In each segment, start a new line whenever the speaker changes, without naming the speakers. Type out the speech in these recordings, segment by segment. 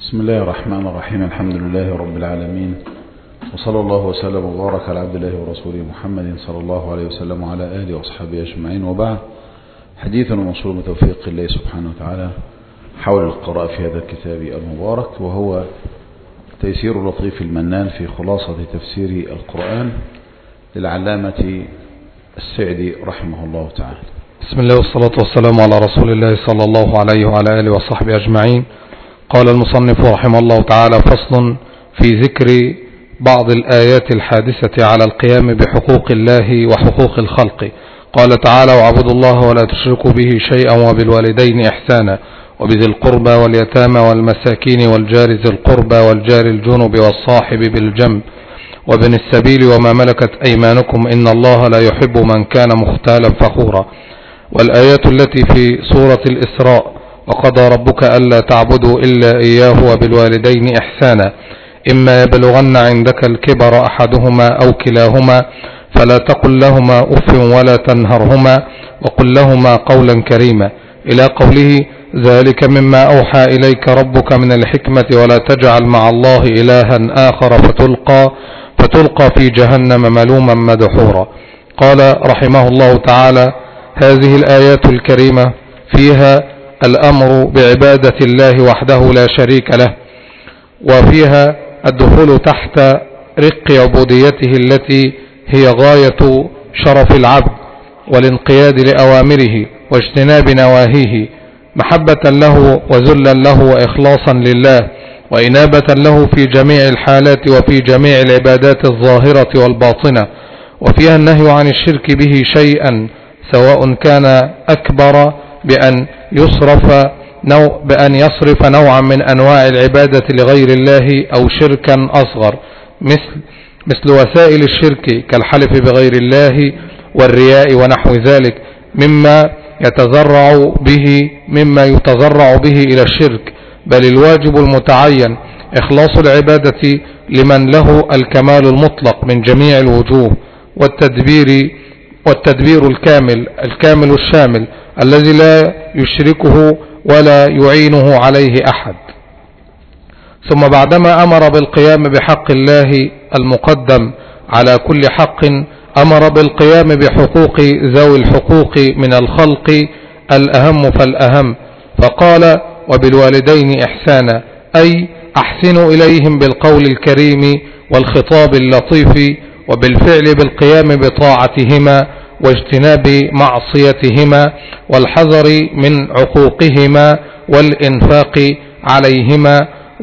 بسم الله الرحمن الرحيم. الحمد لله رب العالمين، وصلى الله وسلم وبارك على عبد الله ورسوله محمد صلى الله عليه وسلم وعلى آله وأصحابه أجمعين، وبعد. حديثنا موصول بتوفيق الله سبحانه وتعالى حول القراءة في هذا الكتاب المبارك، وهو تيسير لطيف المنان في خلاصة تفسير القرآن للعلامة السعدي رحمه الله تعالى.
بسم الله والصلاة والسلام على رسول الله صلى الله عليه وعلى آله وصحبه أجمعين. قال المصنف رحمه الله تعالى: فصل في ذكر بعض الآيات الحادثة على القيام بحقوق الله وحقوق الخلق. قال تعالى: واعبدوا الله ولا تشركوا به شيئا وبالوالدين إحسانا وبذي القربى واليتامى والمساكين والجار ذي القربى والجار الجنب والصاحب بالجنب وابن السبيل وما ملكت أيمانكم إن الله لا يحب من كان مختالا فخورا. والآيات التي في سورة الإسراء: وقضى ربك ألا تعبدوا إلا إياه وبالوالدين إحسانا إما يبلغن عندك الكبر أحدهما أو كلاهما فلا تقل لهما أف ولا تنهرهما وقل لهما قولا كريما، إلى قوله: ذلك مما أوحى إليك ربك من الحكمة ولا تجعل مع الله إلها آخر فتلقى في جهنم ملوما مدحورا. قال رحمه الله تعالى: هذه الآيات الكريمة فيها الأمر بعبادة الله وحده لا شريك له، وفيها الدخول تحت رق عبوديته التي هي غاية شرف العبد، والانقياد لأوامره واجتناب نواهيه، محبة له وذلا له وإخلاصا لله وإنابة له في جميع الحالات وفي جميع العبادات الظاهرة والباطنة. وفيها النهي عن الشرك به شيئا، سواء كان أكبر بأن يصرف نوعا من أنواع العبادة لغير الله أو شركا أصغر، مثل وسائل الشرك كالحلف بغير الله والرياء ونحو ذلك مما يتذرع به إلى الشرك. بل الواجب المتعين إخلاص العبادة لمن له الكمال المطلق من جميع الوجوه، والتدبير الكامل الشامل الذي لا يشركه ولا يعينه عليه أحد. ثم بعدما أمر بالقيام بحق الله المقدم على كل حق، أمر بالقيام بحقوق ذوي الحقوق من الخلق الأهم فالأهم، فقال: وبالوالدين إحسانا، أي أحسنوا إليهم بالقول الكريم والخطاب اللطيف، وبالفعل بالقيام بطاعتهما واجتناب معصيتهما والحذر من عقوقهما والإنفاق عليهما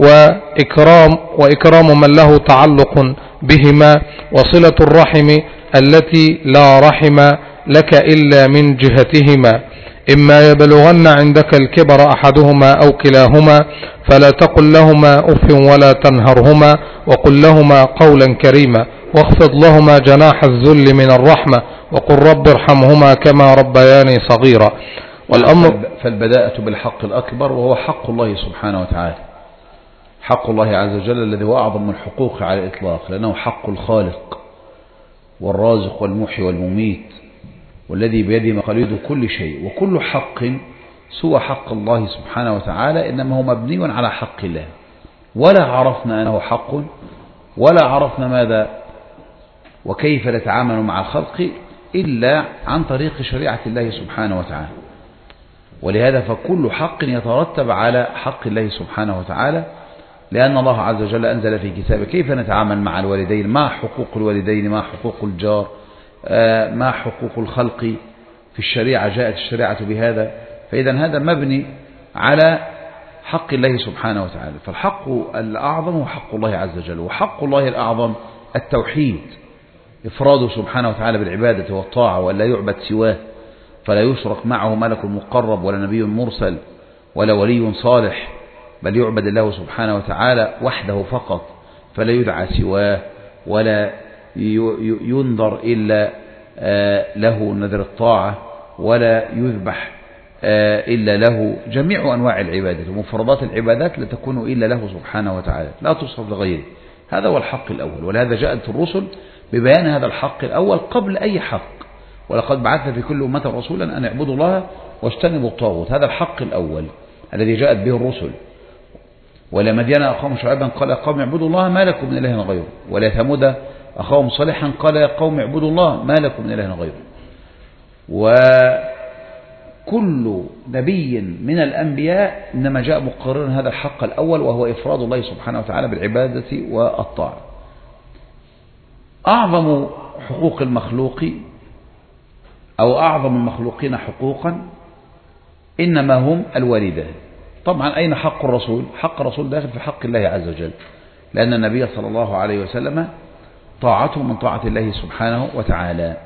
وإكرام من له تعلق بهما، وصلة الرحم التي لا رحم لك إلا من جهتهما. إما يبلغن عندك الكبر أحدهما أو كلاهما فلا تقل لهما أف ولا تنهرهما وقل لهما قولا كريما، واخفض لهما جناح الذل من الرحمة وقل رب ارحمهما كما ربياني صغيرا.
فالبداءة بالحق الأكبر، وهو حق الله سبحانه وتعالى، حق الله عز وجل الذي هو أعظم من الحقوق على الإطلاق، لأنه حق الخالق والرازق والمحيي والمميت، والذي بيده مقاليد كل شيء. وكل حق سوى حق الله سبحانه وتعالى إنما هو مبني على حق الله، ولا عرفنا أنه حق، ولا عرفنا ماذا وكيف نتعامل مع الخلق إلا عن طريق شريعة الله سبحانه وتعالى. ولهذا فكل حق يترتب على حق الله سبحانه وتعالى، لأن الله عز وجل أنزل في كتابه كيف نتعامل مع الوالدين، ما حقوق الوالدين، ما حقوق الجار، ما حقوق الخلق في الشريعة. جاءت الشريعة بهذا، فإذا هذا مبني على حق الله سبحانه وتعالى. فالحق الأعظم هو حق الله عز وجل، وحق الله الأعظم التوحيد، إفراده سبحانه وتعالى بالعبادة والطاعة، وأن لا يعبد سواه، فلا يشرك معه ملك مقرب ولا نبي مرسل ولا ولي صالح، بل يعبد الله سبحانه وتعالى وحده فقط، فلا يدعى سواه ولا ينظر إلا له نذر الطاعة، ولا يذبح إلا له. جميع أنواع العبادة ومفردات العبادات لا تكون إلا له سبحانه وتعالى، لا تصرف لغيره. هذا هو الحق الأول، ولهذا جاءت الرسل ببيان هذا الحق الأول قبل أي حق. ولقد بعثنا في كل أمة رسولا أن اعبدوا الله واجتنبوا الطاغوت. هذا الحق الأول الذي جاءت به الرسل. ولا مدين أخاهم شعيبا قال يا قوم اعبدوا الله ما لكم من إله غيره، ولا ثمود أخاهم صالحا قال يا قوم اعبدوا الله ما لكم من إله غيره. وكل نبي من الأنبياء إنما جاء مقررا هذا الحق الأول، وهو إفراد الله سبحانه وتعالى بالعبادة والطاعة. أعظم حقوق المخلوق أو أعظم المخلوقين حقوقا إنما هم الوالدان. طبعا أين حق الرسول؟ حق الرسول داخل في حق الله عز وجل، لأن النبي صلى الله عليه وسلم طاعته من طاعة الله سبحانه وتعالى،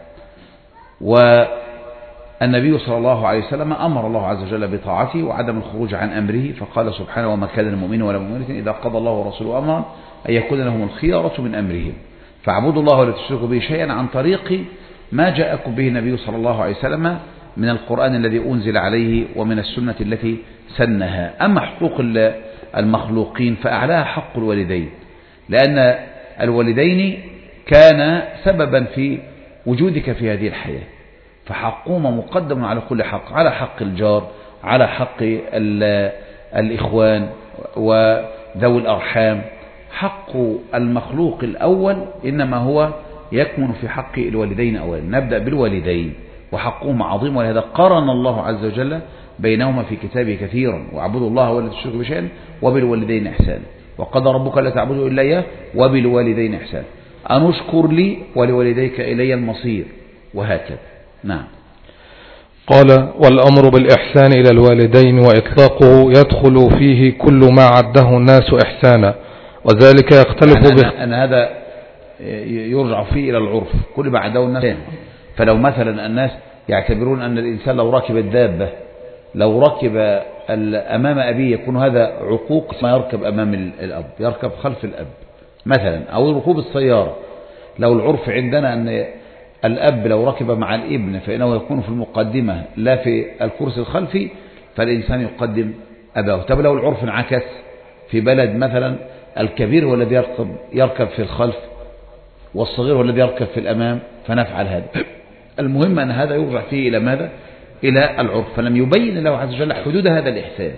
والنبي صلى الله عليه وسلم أمر الله عز وجل بطاعته وعدم الخروج عن أمره، فقال سبحانه وما كان لمؤمن ولا مؤمنة إذا قضى الله ورسوله أمرا أن يكون لهم الخيرة من أمرهم، فاعبدوا الله ولا تشركوا به شيئا عن طريق ما جاءكم به النبي صلى الله عليه وسلم من القرآن الذي أنزل عليه ومن السنة التي سنها. أما حقوق المخلوقين فأعلاها حق الوالدين، لأن الوالدين كان سببا في وجودك في هذه الحياة، فحقهما مقدم على كل حق، على حق الجار، على حق الإخوان وذوي الأرحام. حق المخلوق الأول إنما هو يكمن في حق الوالدين أولا. نبدأ بالوالدين وحقهما عظيم، ولهذا قرن الله عز وجل بينهما في كتابه كثيرا، واعبدوا الله ولا تشركوا به شيئا وبالوالدين إحسانا، وقضى ربك لا تعبدوا إلا إياه وبالوالدين إحسانا، أن اشكر لي ولوالديك إلي المصير، وهكذا. نعم.
قال والأمر بالإحسان إلى الوالدين وإطلاقه يدخل فيه كل ما عده الناس إحسانا، وذلك يختلف
أن هذا يرجع فيه إلى العرف، كل ما عده الناس. فلو مثلا الناس يعتبرون أن الإنسان لو ركب الدابة، لو ركب أمام أبيه يكون هذا عقوق، ما يركب أمام الأب، يركب خلف الأب مثلا، أو ركوب السيارة. لو العرف عندنا أن الأب لو ركب مع الابن فإنه يكون في المقدمة لا في الكرسي الخلفي، فالإنسان يقدم أباه. طب لو العرف انعكس في بلد مثلا، الكبير هو الذي يركب في الخلف والصغير هو الذي يركب في الأمام، فنفعل هذا. المهم أن هذا يرجع فيه إلى ماذا؟ إلى العرف، فلم يبين الله عز وجل حدود هذا الإحسان،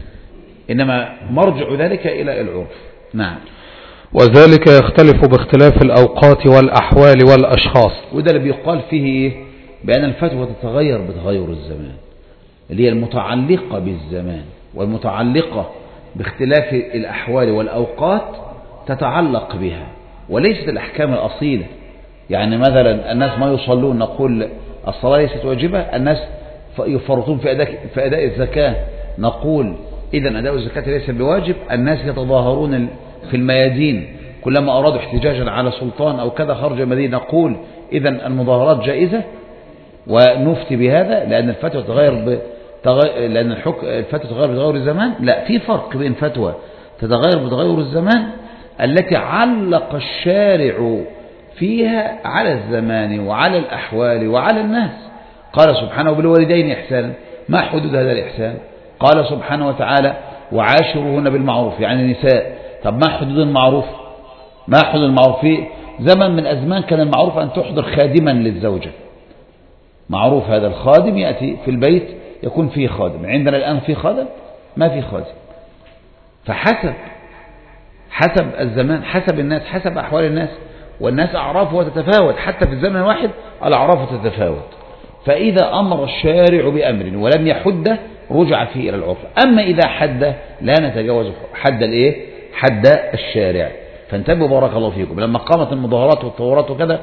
إنما مرجع ذلك إلى العرف. نعم.
وذلك يختلف باختلاف الأوقات والأحوال والأشخاص.
وده اللي بيقال فيه إيه؟ بأن الفتوى تتغير بتغير الزمان، اللي هي المتعلقة بالزمان والمتعلقة باختلاف الأحوال والأوقات تتعلق بها، وليست الأحكام الأصيلة. يعني مثلا الناس ما يصلون، نقول الصلاة ليست واجبة، الناس يفرطون في أداء الزكاة، نقول إذن أداء الزكاة ليس بواجب. الناس يتظاهرون في الميادين كلما أرادوا احتجاجا على سلطان أو كذا خرج المدينة، نقول إذن المظاهرات جائزة ونفتي بهذا، لأن الفتوى تتغير لأن الفتوى تتغير بتغير الزمان. لا، في فرق بين فتوى تتغير بتغير الزمان التي علق الشارع فيها على الزمان وعلى الأحوال وعلى الناس. قال سبحانه بالوالدين إحسانا، ما حدود هذا الإحسان؟ قال سبحانه وتعالى وعاشروهن بالمعروف، يعني النساء. طب ما حدود المعروف؟ ما حدود المعروف؟ في زمن من الأزمان كان المعروف أن تحضر خادما للزوجة، معروف هذا الخادم يأتي في البيت يكون فيه خادم. عندنا الآن في خادم؟ ما في خادم. فحسب الزمان، حسب الناس، حسب أحوال الناس، والناس أعرافها تتفاوت، حتى في الزمن الواحد الأعراف تتفاوت. فإذا أمر الشارع بأمر ولم يحد رجع فيه إلى العرف. أما إذا حد لا نتجاوز حد الإيه؟ حد الشارع. فانتبهوا بارك الله فيكم، لما قامت المظاهرات والثورات وكذا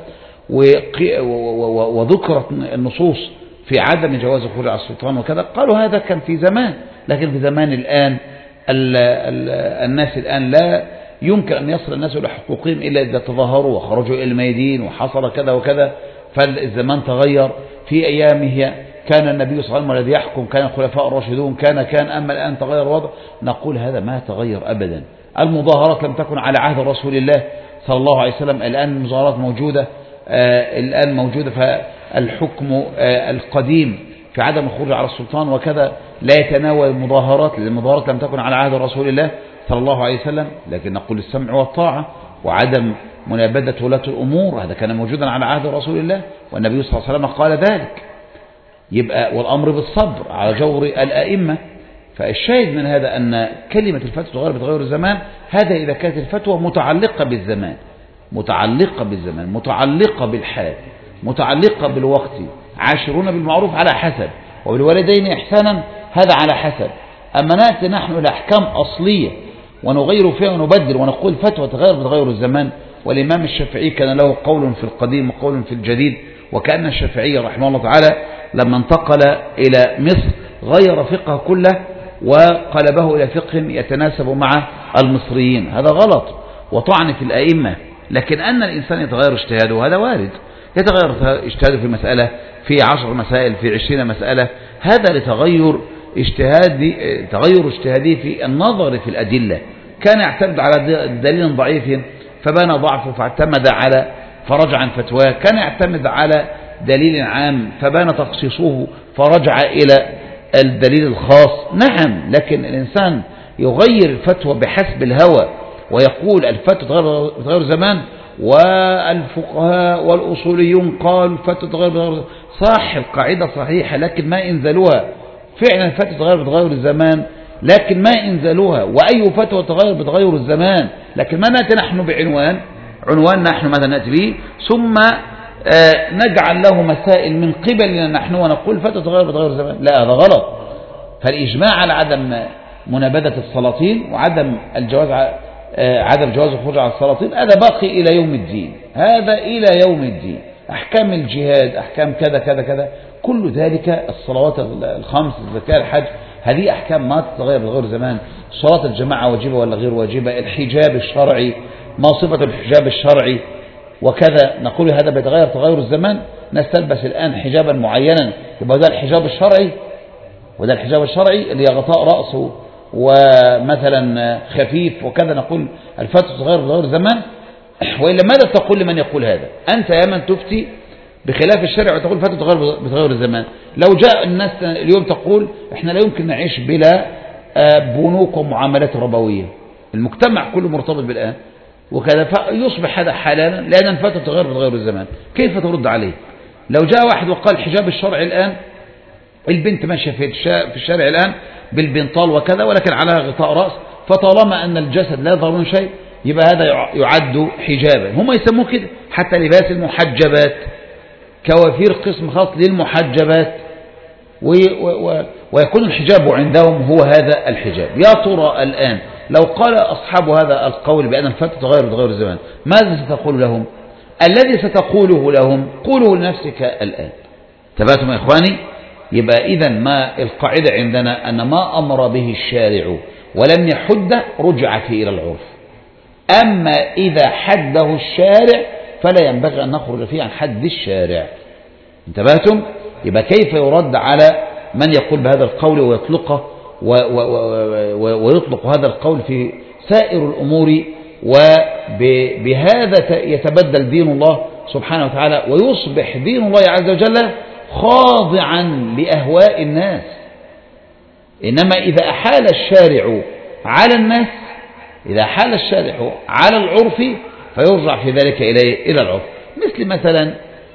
وذكرت النصوص في عدم جواز الخروج على السلطان وكذا، قالوا هذا كان في زمان، لكن في زمان الآن الناس الآن لا يمكن أن يصل الناس إلى حقوقهم إلا إذا تظاهروا وخرجوا إلى الميادين وحصل كذا وكذا. فالزمان تغير. في أيامه كان النبي صلى الله عليه وسلم الذي يحكم، كان الخلفاء الراشدون، كان أما الآن تغير الوضع. نقول هذا ما تغير أبدا. المظاهرات لم تكن على عهد رسول الله صلى الله عليه وسلم، الآن المظاهرات موجودة، الآن موجودة. فالحكم القديم في عدم الخروج على السلطان وكذا لا يتناول المظاهرات، لأن المظاهرات لم تكن على عهد رسول الله صلى الله عليه وسلم. لكن نقول السمع والطاعة وعدم منابذة ولاة الأمور، هذا كان موجودا على عهد رسول الله، والنبي صلى الله عليه وسلم قال ذلك. يبقى والأمر بالصبر على جور الأئمة، فالشاهد من هذا أن كلمة الفتوى تغير بتغير الزمان، هذا إذا كانت الفتوى متعلقة بالزمان، متعلقة بالزمان، متعلقة بالحال، متعلقة بالوقت. عاشرون بالمعروف على حسب، وبالوالدين إحسانا هذا على حسب. أما نأتي نحن إلى أحكام أصلية ونغير فيها ونبدل ونقول فتوى تغير بتغير الزمان. والإمام الشافعي كان له قول في القديم وقول في الجديد، وكأن الشافعي رحمه الله تعالى لما انتقل إلى مصر غير فقه كله وقلبه إلى فقه يتناسب مع المصريين. هذا غلط وطعن في الأئمة. لكن أن الإنسان يتغير اجتهاده هذا وارد، يتغير اجتهاده في مسألة، في 10 مسائل، في 20 مسألة، هذا لتغير اجتهاده في النظر في الأدلة. كان يعتمد على دليل ضعيف فبان ضعفه فاعتمد على فرجع عن فتواه، كان يعتمد على دليل عام فبان تخصيصه فرجع إلى الدليل الخاص. نعم، لكن الإنسان يغير الفتوى بحسب الهوى ويقول الفتوى تغير زمان والفقهاء والأصوليون قالوا الفتوى تغير صح، القاعدة صحيحة، لكن ما انزلوها. فعلا الفتوى بتغير الزمان، لكن ما انزلوها. وأي فتوى بتغير الزمان، لكن ما نأتي نحن عنوان نحن ماذا نأتي به، ثم نجعل له مسائل من قبلنا نحن ونقول فتوى بتغير الزمان. لا، هذا غلط. فالإجماع على عدم منابذة السلاطين وعدم عدم جواز الخروج على السلاطين هذا باقي إلى يوم الدين، هذا إلى يوم الدين. أحكام الجهاد، أحكام كذا كذا كذا، كل ذلك الصلوات الخمس، الزكاة، الحج، هذه أحكام ما تتغير بتغير زمان. صلاة الجماعة واجبة ولا غير واجبة، الحجاب الشرعي، ما صفة الحجاب الشرعي وكذا، نقول هذا بيتغير تغير الزمان. ناس تلبس الآن حجابا معينا يبقى ده الحجاب الشرعي، وده الحجاب الشرعي اللي غطاء رأسه ومثلا خفيف وكذا، نقول الفتوى تغير بتغير الزمان. وإلا ماذا تقول لمن يقول هذا؟ أنت يا من تفتي بخلاف الشرع وتقول فتوى تغير بتغير الزمان. لو جاء الناس اليوم تقول احنا لا يمكن نعيش بلا بنوك ومعاملات ربوية، المجتمع كله مرتبط بالآن وكذا، فيصبح هذا حلالا لأن الفتوى تغير بتغير الزمان. كيف ترد عليه؟ لو جاء واحد وقال الحجاب الشرعي الآن، البنت ماشية في الشارع الآن بالبنطال وكذا ولكن على غطاء رأس، فطالما أن الجسد لا يظهر منه شيء يبقى هذا يعد حجابا. هم يسموه كده، حتى لباس المحجبات، كوافير قسم خاص للمحجبات، ويكون الحجاب عندهم هو هذا الحجاب. يا ترى الآن لو قال أصحاب هذا القول بأن الفتوى تغير بتغير الزمان، ماذا ستقول لهم؟ الذي ستقوله لهم قوله لنفسك الآن. تبعتم يا إخواني؟ يبقى إذن ما القاعدة عندنا أن ما أمر به الشارع ولم يحد رجع فيه إلى العرف. أما إذا حده الشارع فلا ينبغي أن نخرج فيه عن حد الشارع. انتبهتم؟ يبقى كيف يرد على من يقول بهذا القول ويطلق هذا القول في سائر الأمور، وبهذا يتبدل دين الله سبحانه وتعالى ويصبح دين الله عز وجل خاضعا لأهواء الناس. إنما إذا أحال الشارع على الناس، إذا حال الشارع على العرف فيرجع في ذلك إلى العرف. مثل مثلا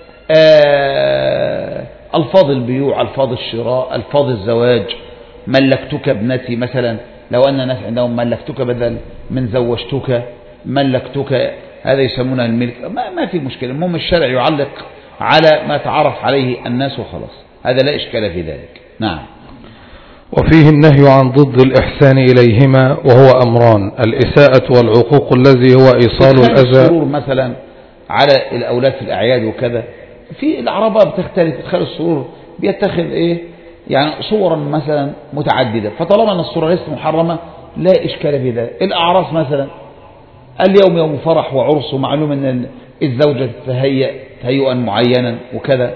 ألفاظ البيوع، ألفاظ الشراء، ألفاظ الزواج، ملكتك ابنتي مثلا، لو أن الناس عندهم ملكتك بدل من زوجتك، ملكتك، هذا يسمونها الملك، ما في مشكلة. المهم الشرع يعلق على ما تعرف عليه الناس وخلاص، هذا لا إشكال في ذلك. نعم.
وفيه النهي عن ضد الإحسان إليهما، وهو أمران: الإساءة والعقوق الذي هو إيصال الأذى.
السرور مثلا على الأولاد في الأعياد وكذا، في الأعراب بتختلف، إدخال السرور بيتخذ يعني صورا مثلا متعددة، فطالما أن الصورة ليست محرمة لا إشكال في ذلك. الأعراس مثلا اليوم يوم فرح وعرس، ومعلوم أن الزوجة تهيئا معينا وكذا،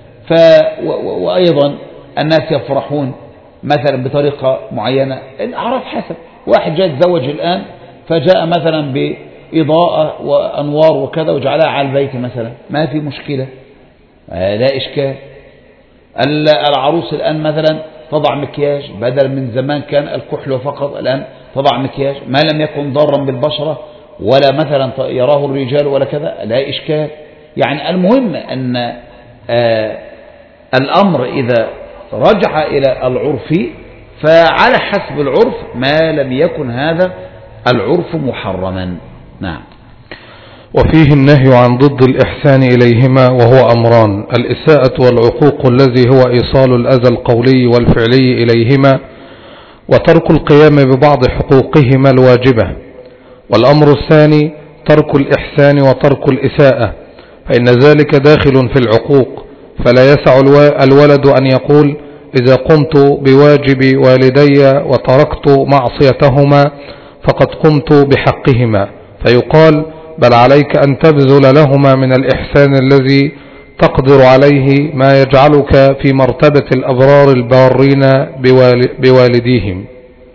وأيضا الناس يفرحون مثلا بطريقة معينة. الأعراف حسب، واحد جاء يتزوج الآن فجاء مثلا بإضاءة وأنوار وكذا وجعلها على البيت مثلا، ما في مشكلة، لا إشكال. العروس الآن مثلا تضع مكياج، بدل من زمان كان الكحل فقط، الآن تضع مكياج ما لم يكن ضارا بالبشرة ولا مثلا يراه الرجال ولا كذا، لا إشكال. يعني المهم أن الأمر إذا رجع إلى العرف فعلى حسب العرف ما لم يكن هذا العرف محرما. نعم.
وفيه النهي عن ضد الإحسان إليهما، وهو أمران: الإساءة والعقوق الذي هو إيصال الأذى القولي والفعلي إليهما، وترك القيام ببعض حقوقهما الواجبة. والأمر الثاني ترك الإحسان وترك الإساءة، فإن ذلك داخل في العقوق، فلا يسع الولد أن يقول إذا قمت بواجب والدي وتركت معصيتهما فقد قمت بحقهما، فيقال بل عليك أن تبذل لهما من الإحسان الذي تقدر عليه ما يجعلك في مرتبة الأبرار البارين بوالديهم.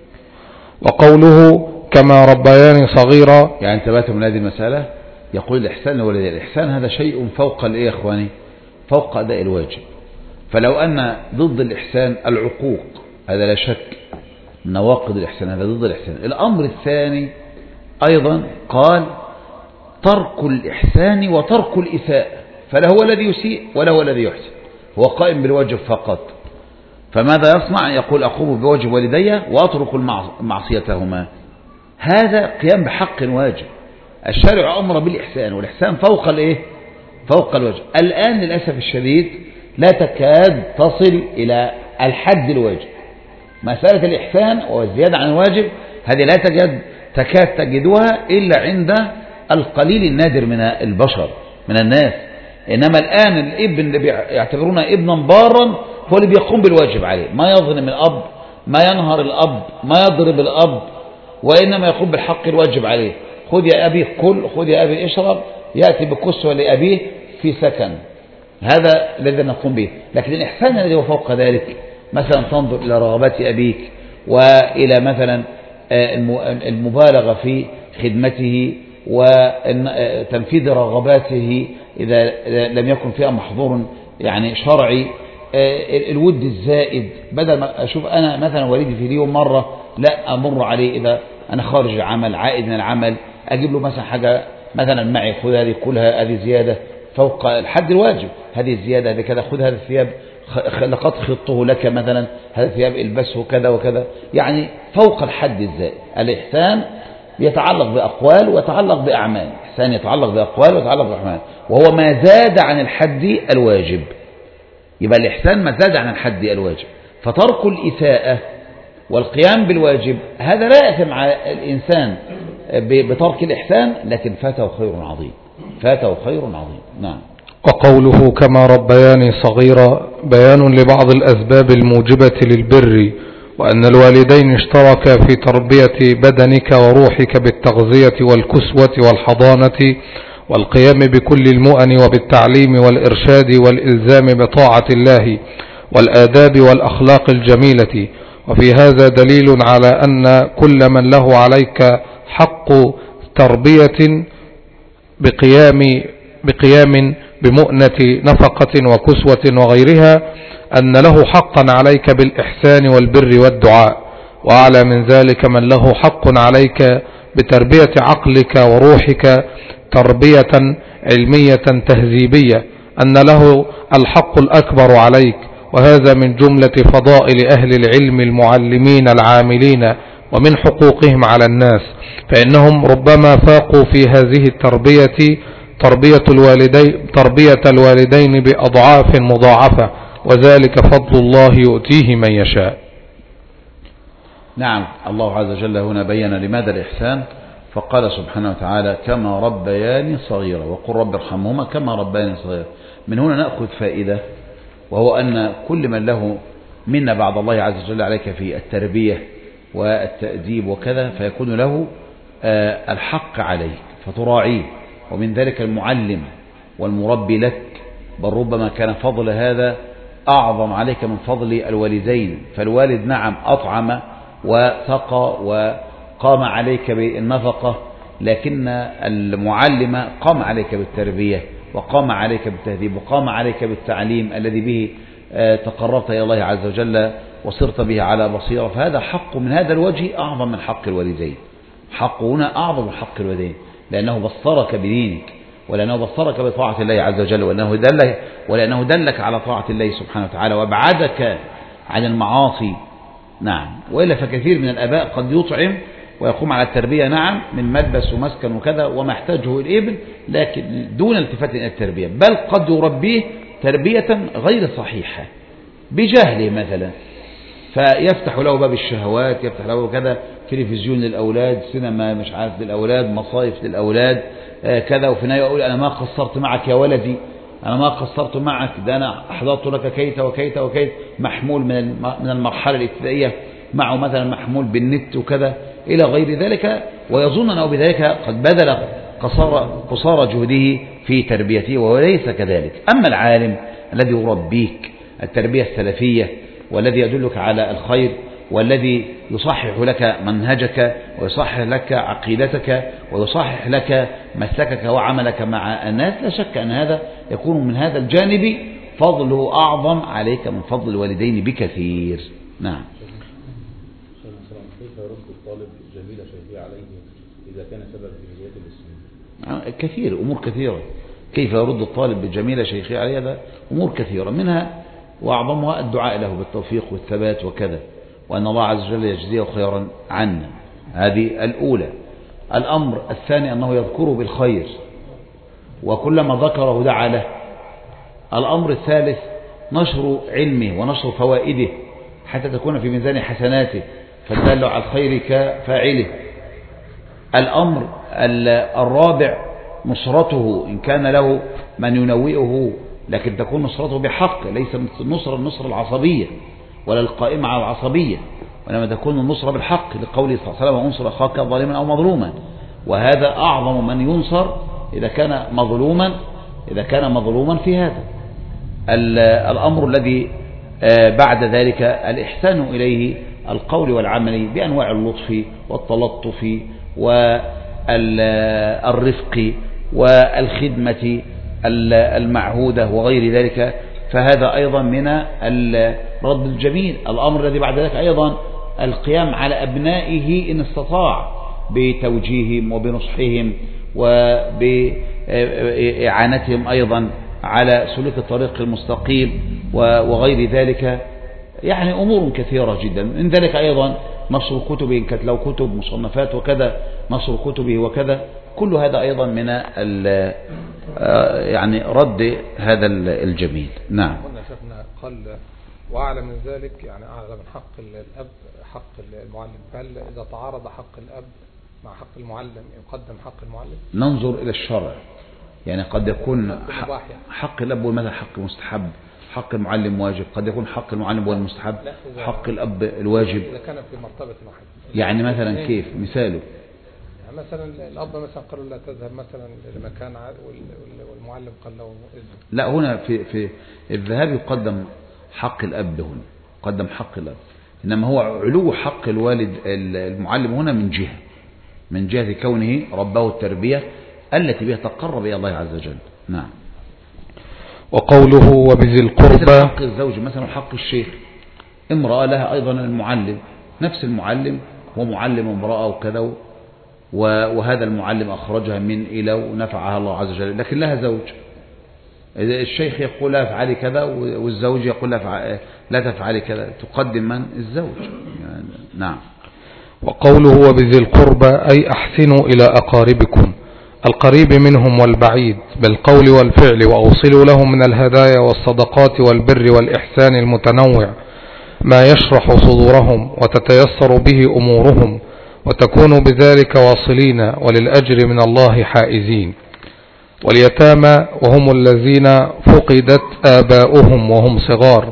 وقوله كما ربياني صغيرا،
يعني انتبهت من هذه المسألة. يقول الإحسان لوالديه، الإحسان هذا شيء فوق الإيه يا إخواني؟ فوق أداء الواجب. فلو أن ضد الإحسان العقوق، هذا لا شك من نواقض الإحسان، هذا ضد الإحسان. الأمر الثاني أيضا قال ترك الإحسان وترك الإساءة، فلا هو الذي يسيء ولا هو الذي يحسن، هو قائم بالواجب فقط. فماذا يصنع؟ يقول أقوم بواجب والدي وأترك معصيتهما. هذا قيام بحق واجب. الشارع أمر بالإحسان، والإحسان فوق الإيه؟ فوق الواجب. الآن للأسف الشديد لا تكاد تصل إلى الحد الواجب. مسألة الإحسان والزيادة عن الواجب هذه لا تكاد تجدها إلا عند القليل النادر من البشر من الناس. إنما الآن الابن اللي بيعتبرونه ابنا بارا هو اللي بيقوم بالواجب عليه، ما يظلم الأب، ما ينهر الأب، ما يضرب الأب، وإنما يقوم بالحق الواجب عليه. خذ يا أبي كل، خذ يا أبي اشرب، يأتي بكسوة لأبيه في سكن. هذا الذي نقوم به. لكن الإحسان الذي هو فوق ذلك، مثلا تنظر إلى رغبات أبيك، وإلى مثلا المبالغة في خدمته وتنفيذ رغباته إذا لم يكن فيها محظور يعني شرعي، الود الزائد. بدل ما أشوف أنا مثلا والدي في اليوم مرة، لا أمر عليه إذا أنا خارج العمل عائد من العمل، أجيب له مثلا حاجة مثلا معي، خذ هذه كلها، هذه زيادة فوق الحد الواجب، هذه الزيادة هذه كذا، خذ هذا الثياب لقد خطه لك مثلا، هذا الثياب البسه كذا وكذا، يعني فوق الحد الزائد. الإحسان يتعلق بأقوال ويتعلق بأعمال، الإحسان يتعلق بأقوال ويتعلق بأعمال، وهو ما زاد عن الحد الواجب. يبقى الإحسان ما زاد عن الحد الواجب. فترك الإساءة والقيام بالواجب هذا لا يأثم على الإنسان بترك الإحسان، لكن فاته خير عظيم، فاته خير عظيم. نعم.
وقوله كما ربياني صغيرا بيان لبعض الأسباب الموجبة للبر، وأن الوالدين اشتركا في تربية بدنك وروحك بالتغذية والكسوة والحضانة والقيام بكل المؤن وبالتعليم والإرشاد والإلزام بطاعة الله والآداب والأخلاق الجميلة. وفي هذا دليل على أن كل من له عليك حق تربية بقيام بمؤنة نفقة وكسوة وغيرها، أن له حقا عليك بالإحسان والبر والدعاء. وأعلى من ذلك من له حق عليك بتربية عقلك وروحك تربية علمية تهذيبية، أن له الحق الأكبر عليك. وهذا من جملة فضائل أهل العلم المعلمين العاملين ومن حقوقهم على الناس، فإنهم ربما فاقوا في هذه التربية تربية الوالدين بأضعاف مضاعفة، وذلك فضل الله يؤتيه من يشاء.
نعم. الله عز وجل هنا بين لماذا الإحسان، فقال سبحانه وتعالى كما ربياني صغيرا، وقل رب ارحمهما كما ربياني صغيرا. من هنا نأخذ فائدة، وهو أن كل من له منا بعد الله عز وجل عليك في التربية والتأديب وكذا، فيكون له الحق عليك فتراعيه، ومن ذلك المعلم والمربي لك، بل ربما كان فضل هذا أعظم عليك من فضل الوالدين. فالوالد نعم أطعم وسقى وقام عليك بالنفقة، لكن المعلم قام عليك بالتربية وقام عليك بالتهذيب وقام عليك بالتعليم الذي به تقربت إلى الله عز وجل وصرت به على بصيرة. فهذا حق من هذا الوجه أعظم من حق الوالدين. حق هنا أعظم من حق الوالدين، لأنه بصرك بدينك، ولأنه بصرك بطاعة الله عز وجل، ولأنه دلك على طاعة الله سبحانه وتعالى، وابعدك عن المعاصي نعم. وإلا فكثير من الآباء قد يطعم ويقوم على التربية، نعم، من ملبس ومسكن وكذا وما يحتاجه الابن، لكن دون التفات إلى التربية، بل قد يربيه تربية غير صحيحة بجهله مثلا، فيفتح له باب الشهوات، يفتح له كذا تلفزيون للأولاد، سينما مش عارف للأولاد، مصايف للأولاد كذا، وفي النهاية يقول أنا ما قصرت معك يا ولدي، أنا ما قصرت معك، ده أنا أحضرت لك كيت وكيت وكيت، محمول من المرحلة الابتدائية معه مثلا محمول بالنت وكذا إلى غير ذلك، ويظن أنه بذلك قد بذل قصارى جهده في تربيته، وهو ليس كذلك. أما العالم الذي يربيك التربية السلفية، والذي يدلك على الخير، والذي يصحح لك منهجك، ويصحح لك عقيدتك، ويصحح لك مسلكك وعملك مع الناس، لا شك أن هذا يكون من هذا الجانب فضله أعظم عليك من فضل الوالدين بكثير. نعم.
كيف يرد الطالب جميل شيخي عليه إذا كان سبب في هداية المسلمين؟
كثير، أمور كثيرة. كيف يرد الطالب بجميل شيخي عليه؟ هذا أمور كثيرة، منها وأعظمها الدعاء له بالتوفيق والثبات وكذا، وأن الله عز وجل يجزيه خيرا عنا، هذه الأولى. الأمر الثاني أنه يذكره بالخير، وكلما ذكره دعا له. الأمر الثالث نشر علمه ونشر فوائده حتى تكون في ميزان حسناته، فالدال على الخير كفاعله. الأمر الرابع نصرته، إن كان له من ينوئه، لكن تكون نصرته بحق، ليس النصر العصبية ولا القائمة على العصبية، وإنما تكون النصرة بالحق، لقوله صلى الله عليه وسلم انصر أخاك ظالما أو مظلوما، وهذا أعظم من ينصر إذا كان مظلوما في هذا. الأمر الذي بعد ذلك الإحسان إليه، القول والعمل بأنواع اللطف والتلطف والرفق والخدمة المعهودة وغير ذلك، فهذا أيضا من الرد الجميل. الأمر الذي بعد ذلك أيضا القيام على أبنائه إن استطاع بتوجيههم وبنصحهم وبإعانتهم أيضا على سلوك الطريق المستقيم وغير ذلك، يعني أمور كثيرة جدا. من ذلك أيضا نشر كتبه، إن كانت له كتب مصنفات وكذا، نشر كتبه وكذا، كل هذا أيضا من يعني رد هذا الجميل. نعم.
قلنا شفنا قال وأعلى من ذلك، يعني أعلى من حق الأب حق المعلم، فهل إذا تعارض حق الأب مع حق المعلم يقدم حق المعلم؟
ننظر إلى الشرع، يعني قد يكون حق الأب والمثل حق مستحب، حق المعلم واجب، قد يكون حق المعلم هو المستحب، حق الأب الواجب.
إذا كان في مرتبة واحدة،
يعني مثلا كيف مثاله؟
يعني مثلا الأب مثلا قالوا لا تذهب مثلا لمكان والمعلم قال له اذهب.
لا، هنا في الذهاب يقدم حق الأب، هنا قدم حق الأب، إنما هو علو حق الوالد المعلم هنا من جهة كونه رباه التربية التي بها تقرب إلى الله عز وجل. نعم.
وقوله وبذي القربى،
حق الزوج مثلا، حق الشيخ، امرأة لها أيضا المعلم، نفس المعلم هو معلم امرأة وكذا، وهذا المعلم أخرجها من إلى ونفعها الله عز وجل، لكن لها زوج. الشيخ يقول لا افعلي كذا، والزوج يقول لا تفعلي كذا، تقدم من؟ الزوج. يعني نعم.
وقوله وبذي القربى أي أحسنوا إلى أقاربكم، القريب منهم والبعيد، بالقول والفعل، وأوصلوا لهم من الهدايا والصدقات والبر والإحسان المتنوع ما يشرح صدورهم وتتيسر به أمورهم، وتكونوا بذلك واصلين وللأجر من الله حائزين. واليتامى وهم الذين فقدت آباؤهم وهم صغار،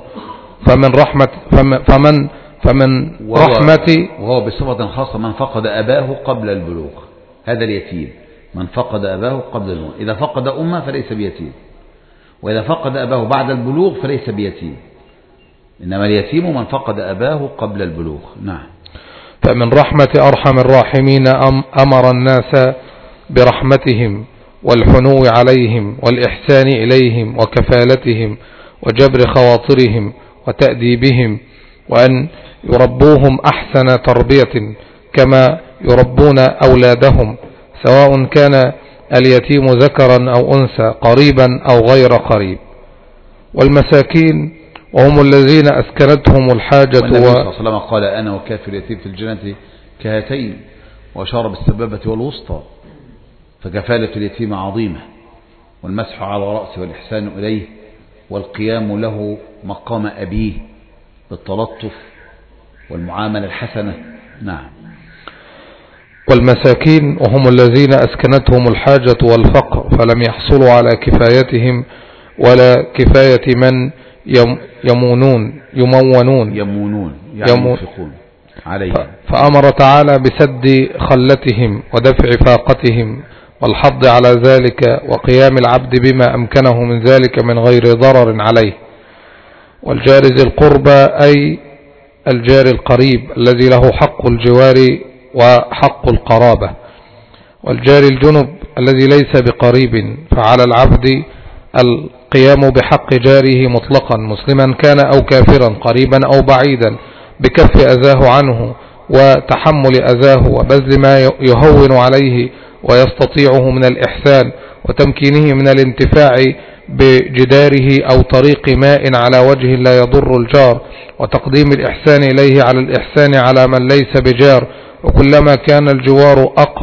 فمن رحمة،
وهو بصفة خاصة من فقد أباه قبل البلوغ، هذا اليتيم، من فقد أباه قبل البلوغ. إذا فقد أمه فليس بيتيم، وإذا فقد أباه بعد البلوغ فليس بيتيم، إنما اليتيم من فقد أباه قبل البلوغ. نعم.
فمن رحمة أرحم الراحمين أمر الناس برحمتهم والحنو عليهم والإحسان إليهم وكفالتهم وجبر خواطرهم وتأديبهم، وأن يربوهم أحسن تربية كما يربون أولادهم، سواء كان اليتيم ذكرا أو أنثى، قريبا أو غير قريب. والمساكين وهم الذين أسكنتهم الحاجة
والنبي صلى الله عليه وسلم قال أنا وكافر اليتيم في الجنة كهاتين، وأشار بالسبابة والوسطى. فكفالة اليتيم عظيمة، والمسح على رأسه والإحسان إليه والقيام له مقام أبيه بالتلطف والمعاملة الحسنة. نعم.
والمساكين وهم الذين أسكنتهم الحاجة والفقر فلم يحصلوا على كفايتهم ولا كفاية من يمونون
يعني ينفقون عليهم.
فأمر تعالى بسد خلتهم ودفع فاقتهم والحض على ذلك وقيام العبد بما أمكنه من ذلك من غير ضرر عليه. والجار ذي القربى أي الجار القريب الذي له حق الجوار وحق القرابة. والجار الجنب الذي ليس بقريب، فعلى العبد القيام بحق جاره مطلقا مسلما كان أو كافرا قريبا أو بعيدا بكف أذاه عنه وتحمل أذاه وبذل ما يهون عليه ويستطيعه من الإحسان وتمكينه من الانتفاع بجداره أو طريق ماء على وجه لا يضر الجار، وتقديم الإحسان إليه على الإحسان على من ليس بجار. وكلما كان الجوار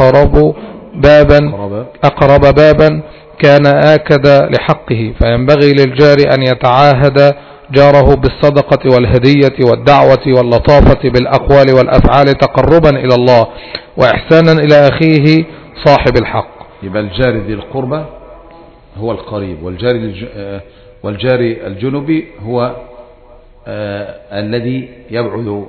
أقرب بابا كان آكد لحقه، فينبغي للجار أن يتعاهد جاره بالصدقة والهدية والدعوة واللطافة بالأقوال والأفعال تقربا إلى الله وإحسانا إلى أخيه صاحب الحق.
يبقى الجار ذي القربى هو القريب، والجار الجنبي هو الذي يبعد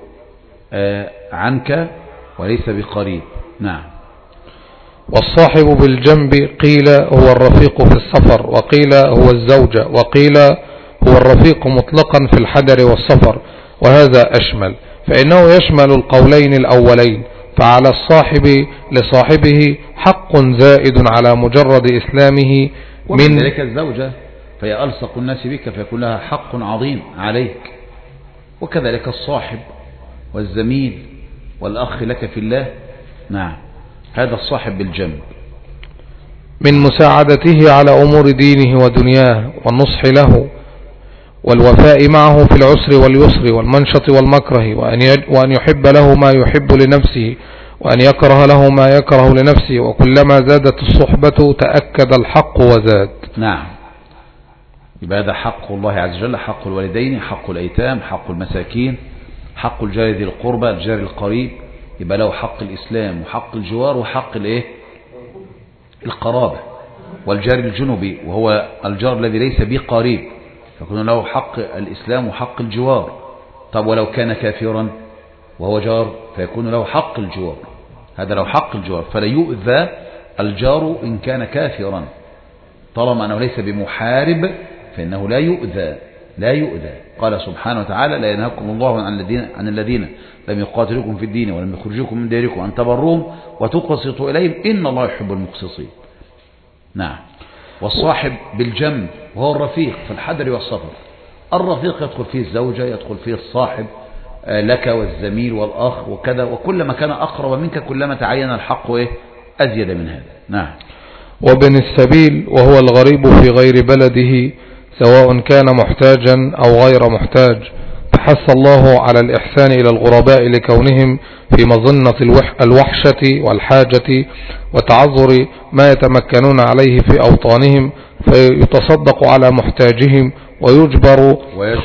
عنك وليس بقريب. نعم.
والصاحب بالجنب قيل هو الرفيق في السفر، وقيل هو الزوجة، وقيل هو الرفيق مطلقا في الحدر والسفر، وهذا أشمل، فإنه يشمل القولين الأولين. فعلى الصاحب لصاحبه حق زائد على مجرد إسلامه
ومن ذلك الزوجة فهي ألصق الناس بك فيكون لها حق عظيم عليك، وكذلك الصاحب والزميل والأخ لك في الله. نعم. هذا الصاحب بالجنب
من مساعدته على أمور دينه ودنياه والنصح له والوفاء معه في العسر واليسر والمنشط والمكره، وأن يحب له ما يحب لنفسه وأن يكره له ما يكره لنفسه، وكلما زادت الصحبة تأكد الحق وزاد.
نعم. يبقى هذا حق الله عز وجل، حق الوالدين، حق الأيتام، حق المساكين، حق الجار ذي القربى، الجار القريب. يبقى له حق الإسلام وحق الجوار وحق القرابة. والجار الجنبي وهو الجار الذي ليس بقريب فيكون له حق الإسلام وحق الجوار. طب ولو كان كافرا وهو جار فيكون له حق الجوار، هذا له حق الجوار، فلا يؤذى الجار إن كان كافرا طالما أنه ليس بمحارب فإنه لا يؤذى. قال سبحانه وتعالى لا ينهاكم الله عن الذين لم يقاتلوكم في الدين ولم يخرجوكم من ديركم أن تبروهم وتقسطوا إليهم إن الله يحب المقسطين. نعم. والصاحب بالجنب وهو الرفيق في الحدر والسفر. الرفيق يدخل فيه الزوجة، يدخل فيه الصاحب لك والزميل والأخ وكذا، وكلما كان أقرب منك كلما تعين الحق أزيد من هذا. نعم.
وابن السبيل وهو الغريب في غير بلده سواء كان محتاجا أو غير محتاج، فحث الله على الإحسان إلى الغرباء لكونهم في مظنة الوحشة والحاجة وتعذر ما يتمكنون عليه في أوطانهم، فيتصدق على محتاجهم ويجبر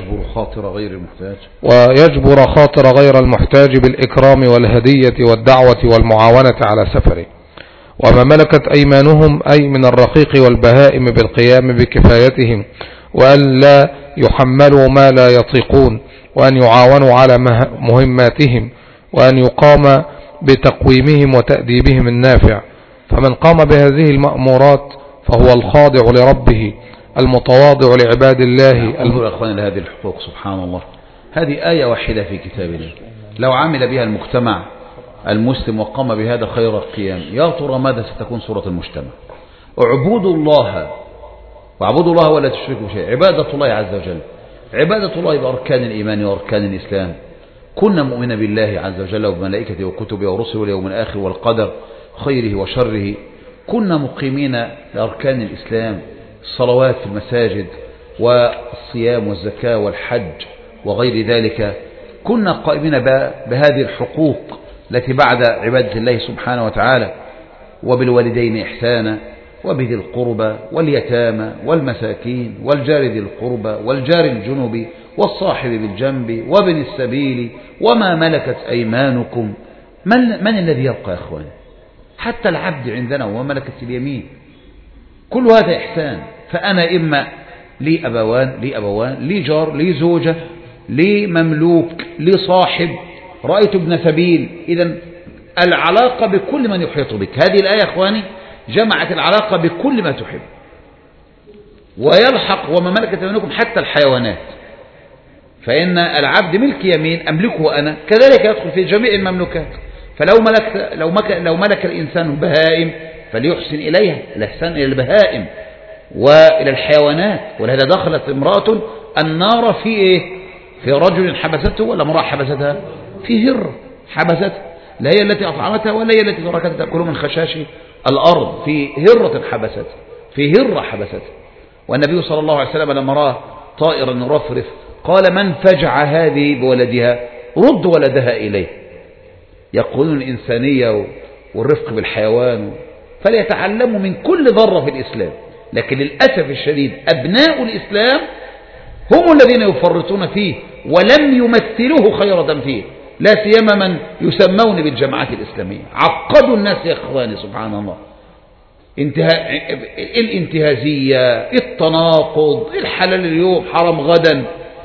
خاطر غير المحتاج بالإكرام والهدية والدعوة والمعاونة على سفره. وما ملكت أيمانهم أي من الرقيق والبهائم بالقيام بكفايتهم، وأن لا يحملوا ما لا يطيقون، وأن يعاونوا على مهماتهم، وأن يقام بتقويمهم وتأديبهم النافع. فمن قام بهذه المأمورات فهو الخاضع لربه المتواضع لعباد الله.
انظروا يا أخواني لهذه الحقوق، سبحان الله، هذه آية واحدة في كتاب الله لو عمل بها المجتمع المسلم وقام بهذا خير القيام يا ترى ماذا ستكون صورة المجتمع؟ اعبدوا الله ولا تشركوا شيئا. عبادة الله عز وجل، عبادة الله بأركان الإيمان وأركان الإسلام. كنا مؤمنا بالله عز وجل وبملائكته وكتبه ورسله واليوم الآخر والقدر خيره وشره. كنا مقيمين لأركان الإسلام، الصلوات في المساجد، والصيام والزكاة والحج وغير ذلك، كنا قائمين بهذه الحقوق التي بعد عبادة الله سبحانه وتعالى، وبالوالدين إحسانا، وبذي القربى واليتامى والمساكين والجار ذي القربى والجار الجنب والصاحب بالجنب وابن السبيل وما ملكت أيمانكم. من الذي يبقى يا أخواني؟ حتى العبد عندنا وما ملكت اليمين. كل هذا إحسان. فأنا إما لي أبوان لي جار لي زوجة لي مملوك لي صاحب، رأيت ابن سبيل. إذن العلاقة بكل من يحيط بك. هذه الآية أخواني جمعت العلاقة بكل ما تحب، ويلحق وما ملكت أيمانكم حتى الحيوانات، فإن العبد ملك يمين أملكه أنا، كذلك يدخل في جميع المملوكات. لو ملك الإنسان بهائم فليحسن إليها، الإحسان إلى البهائم وإلى الحيوانات. ولهذا دخلت امرأة النار في إيه؟ في رجل حبسته، ولا امرأة حبستها؟ في هرة حبستها، لا هي التي أطعمتها ولا هي التي تركتها تأكل من خشاش الأرض، في هرة حبستها، في هرة حبستها. والنبي صلى الله عليه وسلم لما رأى طائرا يرفرف قال: من فجع هذه بولدها رد ولدها إليه. يقولون الإنسانية والرفق بالحيوان، فليتعلموا من كل ذرة في الإسلام. لكن للأسف الشديد أبناء الإسلام هم الذين يفرطون فيه ولم يمثلوه خيرة فيه، لا سيما من يسمون بالجماعات الإسلامية. عقدوا الناس يا إخواني سبحان الله، الانتهازية، التناقض، الحلال اليوم حرام غدا.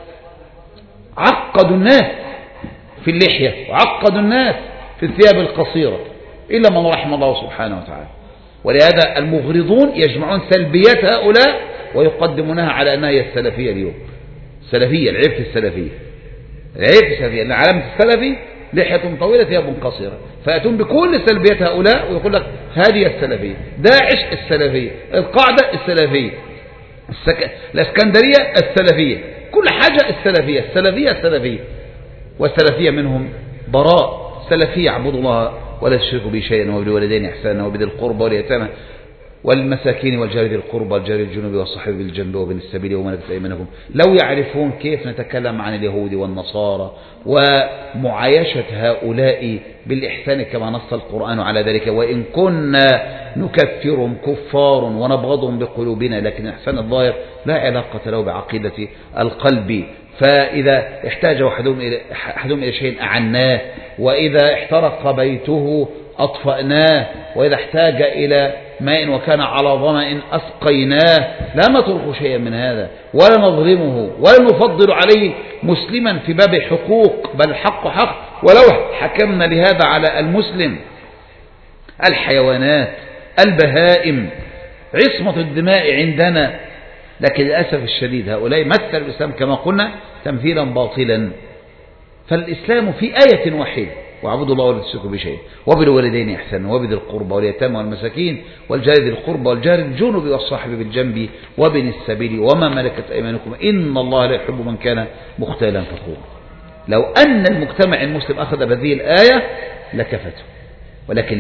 عقدوا الناس في اللحية، وعقدوا الناس في الثياب القصيرة، إلا من رحم الله سبحانه وتعالى. ولهذا المغرضون يجمعون سلبيات هؤلاء ويقدمونها على أنها هي السلفية اليوم. السلفية، العيب في السلفية، العيب في السلفية، لأن علامة السلفي لحية طويلة ثياب قصيرة، فيأتون بكل سلبيات هؤلاء ويقول لك هذه السلفية، داعش السلفية، القاعدة السلفية، الاسكندرية السلفية، كل حاجة السلفية، السلفية. والسلفية منهم براء. السلفية اعبدوا الله ولا تشركوا به شيئا وبالوالدين إحسانا وبذي القربى واليتامى والمساكين والجار ذي القربى والجار الجنوب والصاحب بالجنب وابن السبيل وما ملكت أيمانكم. لو يعرفون كيف نتكلم عن اليهود والنصارى ومعايشة هؤلاء بالإحسان كما نص القرآن على ذلك، وإن كنا نكفرهم كفار ونبغضهم بقلوبنا، لكن إحسان الظاهر لا علاقة له بعقيدة القلب. فإذا احتاج أحدهم إلى شيء أعناه، وإذا احترق بيته أطفأناه، وإذا احتاج إلى ماء وكان على ظمأ أسقيناه. لا نترك شيئا من هذا ولا نظلمه ولا نفضل عليه مسلما في باب حقوق، بل الحق حق. ولو حكمنا لهذا على المسلم، الحيوانات، البهائم، عصمة الدماء عندنا. لكن للأسف الشديد هؤلاء مثل الإسلام كما قلنا تمثيلا باطلا. فالإسلام في آية واحدة: واعبدوا الله ولا تشركوا به شيئا وبالوالدين إحسانا وبذي القربى واليتامى والمساكين والجار ذي القربى والجار الجنب والصاحب بالجنب وابن السبيل وما ملكت أيمانكم إن الله لا يحب من كان مختالا فخورا. لو أن المجتمع المسلم أخذ بهذه الآية لكفته، ولكن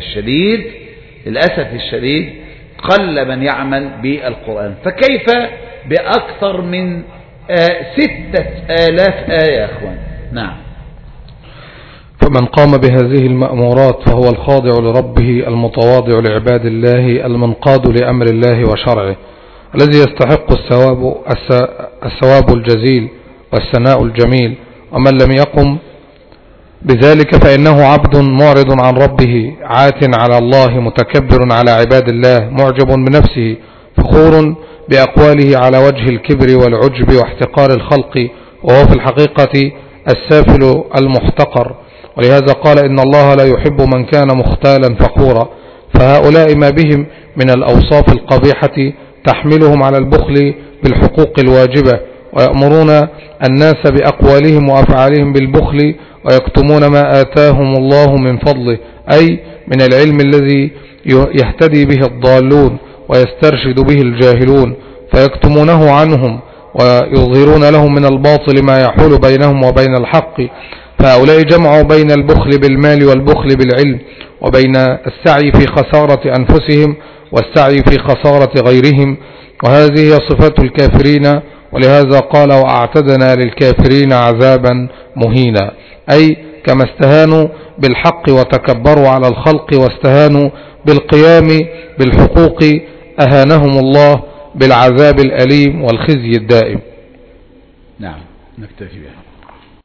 للأسف الشديد قل من يعمل بالقرآن. فكيف بأكثر من 6,000 آية يا أخوان؟ نعم.
فمن قام بهذه المأمورات فهو الخاضع لربه المتواضع لعباد الله المنقاد لأمر الله وشرعه، الذي يستحق الثواب الجزيل والثناء الجميل. ومن لم يقم بذلك فإنه عبد معرض عن ربه، عات على الله، متكبر على عباد الله، معجب بنفسه، فخور بأقواله على وجه الكبر والعجب واحتقار الخلق، وهو في الحقيقة السافل المحتقر. ولهذا قال: إن الله لا يحب من كان مختالا فخورا. فهؤلاء ما بهم من الأوصاف القبيحة تحملهم على البخل بالحقوق الواجبة، ويأمرون الناس بأقوالهم وأفعالهم بالبخل، ويكتمون ما آتاهم الله من فضله، أي من العلم الذي يهتدي به الضالون ويسترشد به الجاهلون، فيكتمونه عنهم ويظهرون لهم من الباطل ما يحول بينهم وبين الحق. فهؤلاء جمعوا بين البخل بالمال والبخل بالعلم، وبين السعي في خسارة أنفسهم والسعي في خسارة غيرهم، وهذه هي صفات الكافرين، ولهذا قال وأعتدنا للكافرين عذابا مهينا، أي كما استهانوا بالحق وتكبروا على الخلق واستهانوا بالقيام بالحقوق أهانهم الله بالعذاب الأليم والخزي الدائم.
نعم، نكتفي بها.